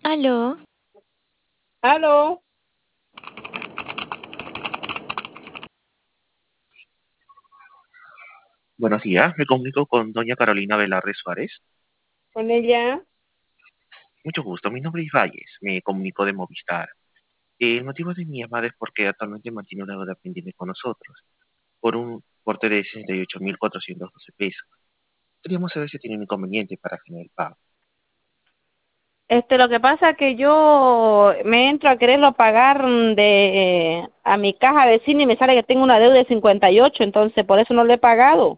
Aló, Aló, Buenos días, me comunico con doña Carolina Velarde Suárez. con ella. Mucho gusto, mi nombre es Valles, me comunico de Movistar. El motivo de mi llamada es porque actualmente mantiene una deuda pendiente con nosotros, por un porte de 68.412 pesos. Queríamos saber si tiene un inconveniente para generar el pago. Lo que pasa es que yo me entro a quererlo pagar a mi caja de cine y me sale que tengo una deuda de 58, entonces por eso no lo he pagado.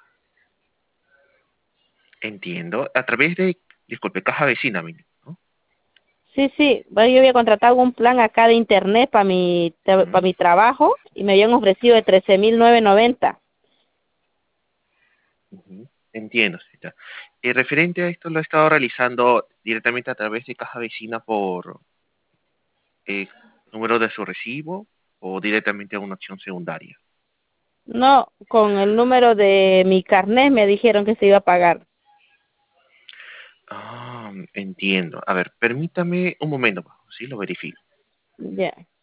Entiendo, a través de, disculpe, caja vecina, ¿no? Sí, sí, bueno, yo había contratado un plan acá de internet para Ujú, mi trabajo y me habían ofrecido de 13.990. ujú. Entiendo, señorita. Referente a esto, lo he estado realizando directamente a través de caja vecina por eh, número de su recibo o directamente a una opción secundaria. No, con el número de mi carnet me dijeron que se iba a pagar. Ah, entiendo. A ver, permítame un momento, ¿sí? Lo verifico. Ya.